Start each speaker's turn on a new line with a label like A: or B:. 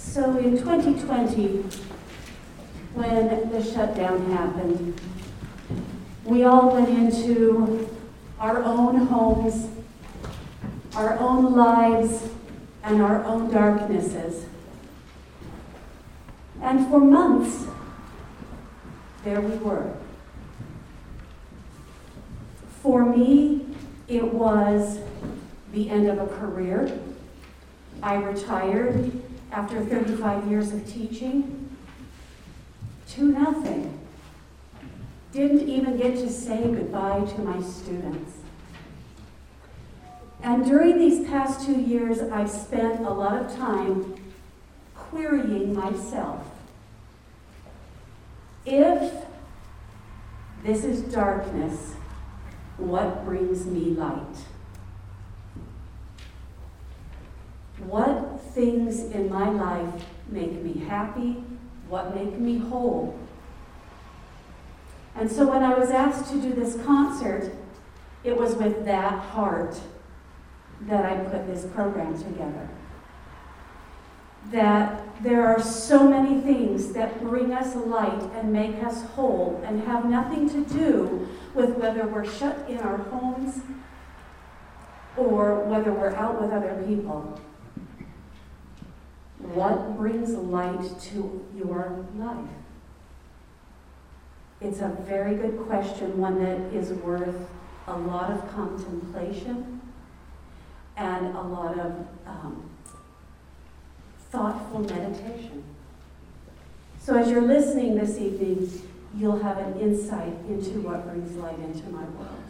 A: So in 2020, when the shutdown happened, we all went into our own homes, our own lives, and our own darknesses. And for months, there we were. For me, it was the end of a career. I retired after 35 years of teaching to nothing. Didn't even get to say goodbye to my students. And during these past 2 years, I've spent a lot of time querying myself. If this is darkness, what brings me light? What things in my life make me happy? What make me whole? And so when I was asked to do this concert, it was with that heart that I put this program together. That there are so many things that bring us light and make us whole and have nothing to do with whether we're shut in our homes or whether we're out with other people. What brings light to your life? It's a very good question, one that is worth a lot of contemplation and a lot of thoughtful meditation. So as you're listening this evening, you'll have an insight into what brings light into my world.